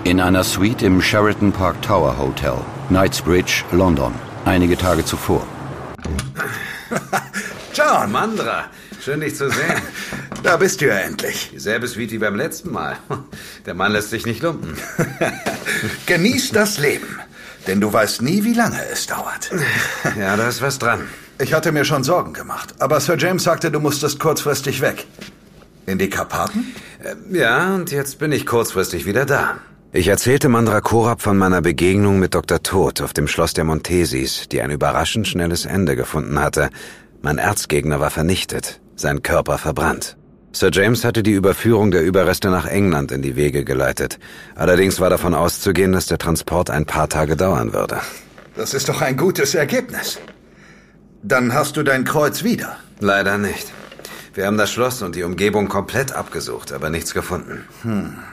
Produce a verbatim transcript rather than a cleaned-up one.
In einer Suite im Sheraton Park Tower Hotel, Knightsbridge, London, einige Tage zuvor. John! Mandra, schön dich zu sehen. Da bist du ja endlich. Dieselbe Suite wie beim letzten Mal. Der Mann lässt sich nicht lumpen. Genieß das Leben, denn du weißt nie, wie lange es dauert. Ja, da ist was dran. Ich hatte mir schon Sorgen gemacht, aber Sir James sagte, du musstest kurzfristig weg. In die Karpaten? Ja, und jetzt bin ich kurzfristig wieder da. Ich erzählte Mandra Korab von meiner Begegnung mit Doktor Tod auf dem Schloss der Montesis, die ein überraschend schnelles Ende gefunden hatte. Mein Erzgegner war vernichtet, sein Körper verbrannt. Sir James hatte die Überführung der Überreste nach England in die Wege geleitet. Allerdings war davon auszugehen, dass der Transport ein paar Tage dauern würde. Das ist doch ein gutes Ergebnis. Dann hast du dein Kreuz wieder. Leider nicht. Wir haben das Schloss und die Umgebung komplett abgesucht, aber nichts gefunden. Hm.